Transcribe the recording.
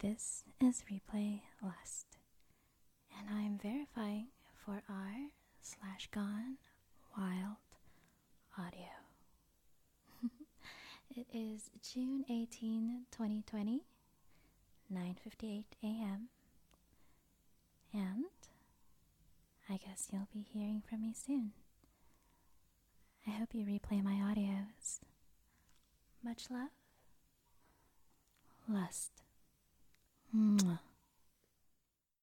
This is Replay Lust, and I'm verifying for r/gone wild audio. It is June 18, 2020, 9:58 a.m. And I guess you'll be hearing from me soon. I hope you replay my audios. Much love. Lust. Mwah.